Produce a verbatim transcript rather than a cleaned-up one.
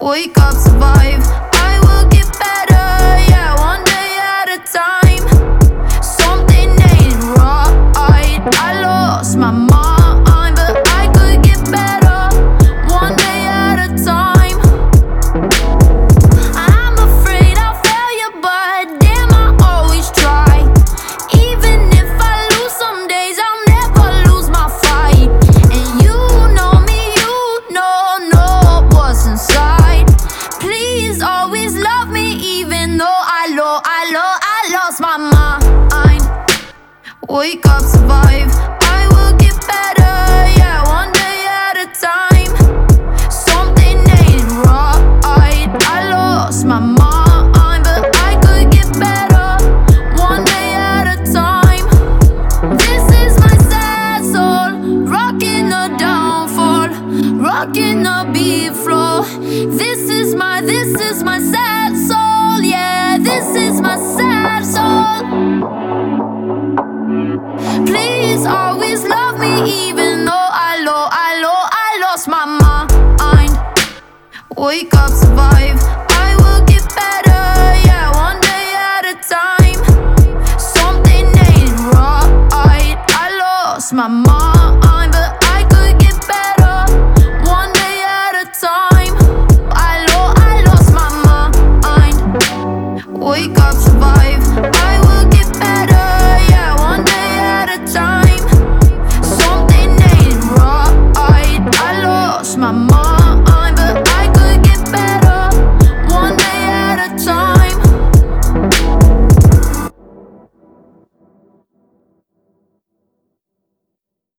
Wake up, survive. I will get better, yeah, one day at a time. Something ain't right. I lost my mind, but I could get better, one day at a time. I'm afraid I'll fail you, but damn, I always try. Even if I lose some days, I'll never lose my fight. And you know me, you know, know what's inside. Please always love me, even though I lo, I lo, I lost my mind. Wake up, survive. I will get better, yeah, one day at a time. Something ain't right. I lost my mind, but I could get better, one day at a time. This is my sad soul, rocking the downfall, rocking the beat floor. This is my, this is my sad soul, yeah, this is my sad soul. Please always love me, even though I lo, I lo, I lost my mind. Wake up, survive. I will get better, yeah, one day at a time. Something ain't right. I lost my mind, but I could get better, one day at a time. I lo, I lost my mind. Wake up, survive. I will get better, yeah, one day at a time. Something ain't right. I lost my mind.